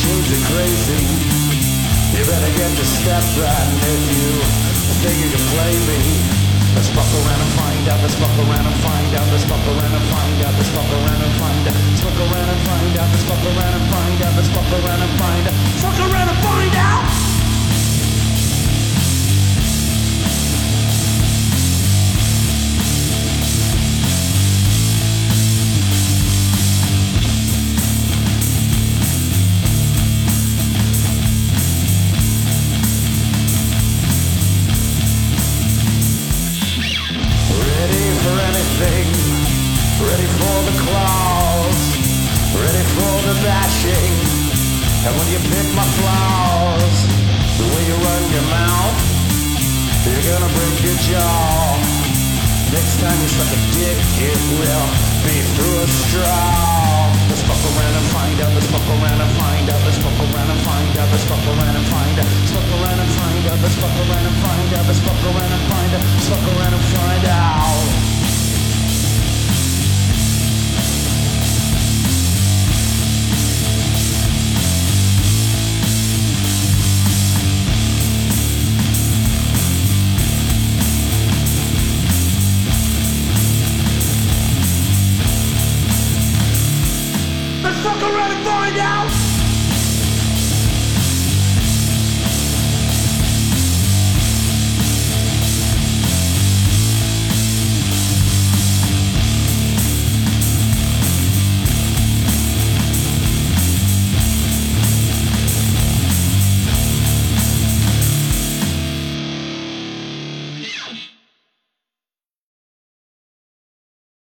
seems you're crazy. You better get your step right if you think you can play me. Let's fuck around and find out, let's fuck around and find out, let's fuck around and find out, let's fuck around and find out, let's fuck around and find out, let's fuck around and find out, let's fuck around and find out, fuck around and find out. Ready for the claws, ready for the bashing. And when you pick my flaws, the way you run your mouth, you're gonna break your jaw. Next time you suck a dick, it will be through a straw. Let's fuck around and find out, let's fuck around and find out, let's fuck around and find out, let's fuck around and find out, let's fuck around and find out, let's fuck around and find out, let's fuck around and find out, let's fuck around and find out. Fuck around and find out!